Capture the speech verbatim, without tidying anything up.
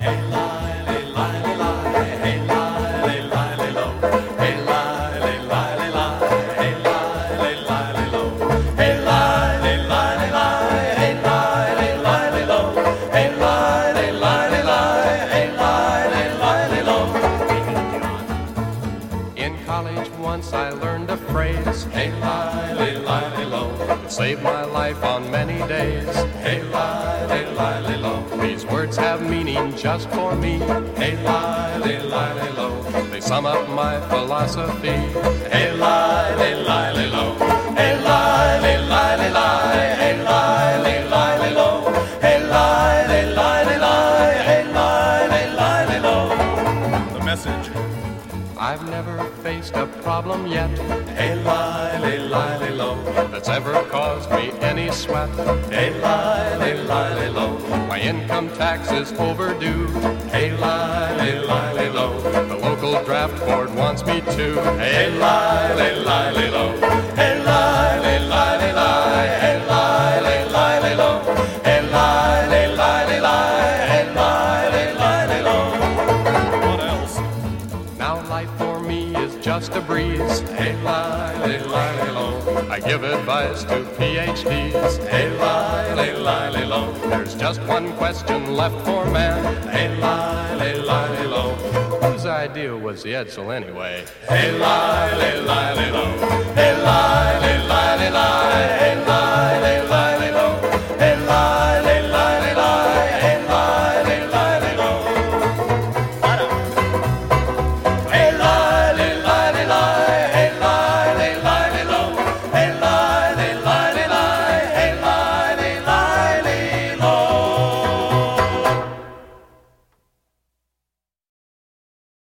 Hey, lie, lie, lie, lie. Hey, lie, lie, lie, low. Hey, lie, lie, lie, lie. Hey, lie, lie, lie, low. Hey, lie, lie, lie, hey, lie, lie, low. Hey, lie, lie, lie, hey, lie, lie, low. In college once I learned a phrase, Hey, lie, lie, low. it saved my life on many days. Hey, lie, lie, low. These words have meaning just for me. Hey, lie, lie, low. They sum up my philosophy. Hey, lie, lie, low. Hey, lie, lie, lie. Hey, lie, lie, low. Hey, lie, lie, lie. Hey, lie, lie, low. The message. I've never faced a problem yet Hey, lie, lie, low. that's ever caused me any sweat. Hey, lie, lie, low. My income tax is overdue. Hey, lie, lie, low. The local draft board wants me to. Hey, lie, lie, low. Hey, lie, lie, lie. Hey, lie, lie, low. Hey, lie, lie, lie. Hey, lie, lie, low. What else? Now life for me is just a breeze. Hey, lie, lie, low. I give advice to P H Ds. Hey, lie, lie, low. There's just one question left for man. Hey, lie, lie, low. Whose idea was the Edsel anyway? Hey, lie, lie, low. Hey, lie, lie, lie. Hey, lie.